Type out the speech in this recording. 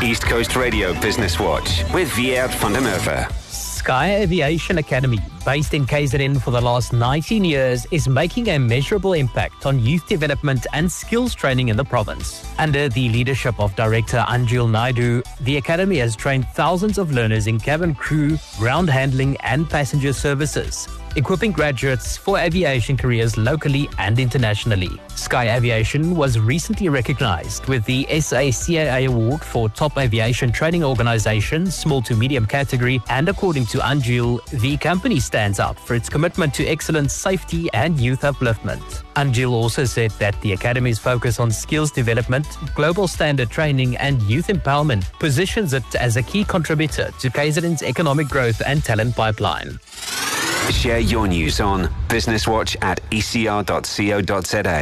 East Coast Radio Business Watch with Wiert van der Merwe. Sky Aviation Academy, based in KZN for the last 19 years, is making a measurable impact on youth development and skills training in the province. Under the leadership of Director Anjul Naidu, the academy has trained thousands of learners in cabin crew, ground handling and passenger services, equipping graduates for aviation careers locally and internationally. Sky Aviation was recently recognized with the SACAA Award for Top Aviation Training Organization, small to medium category, and according to Anjul, the company stands out for its commitment to excellence, safety and youth upliftment. Anjul also said that the academy's focus on skills development, global standard training and youth empowerment positions it as a key contributor to KZN's economic growth and talent pipeline. Share your news on Business Watch at ecr.co.za.